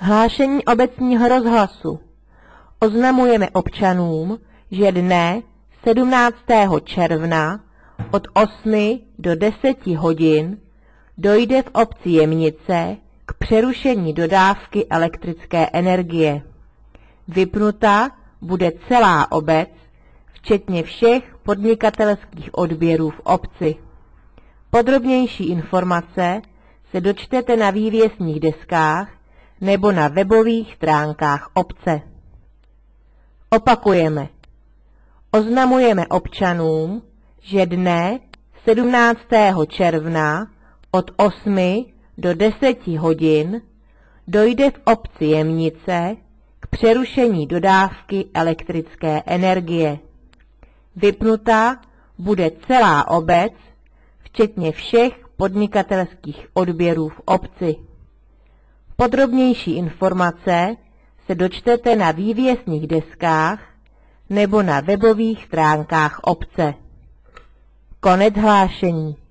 Hlášení obecního rozhlasu. Oznamujeme občanům, že dne 17. června od 8 do 10 hodin dojde v obci Jemnice k přerušení dodávky elektrické energie. Vypnuta bude celá obec, včetně všech podnikatelských odběrů v obci. Podrobnější informace se dočtete na vývěsních deskách nebo na webových stránkách obce. Opakujeme. Oznamujeme občanům, že dne 17. června od 8 do 10 hodin dojde v obci Jemnice k přerušení dodávky elektrické energie. Vypnuta bude celá obec, včetně všech podnikatelských odběrů v obci. Podrobnější informace se dočtete na vývěsních deskách nebo na webových stránkách obce. Konec hlášení.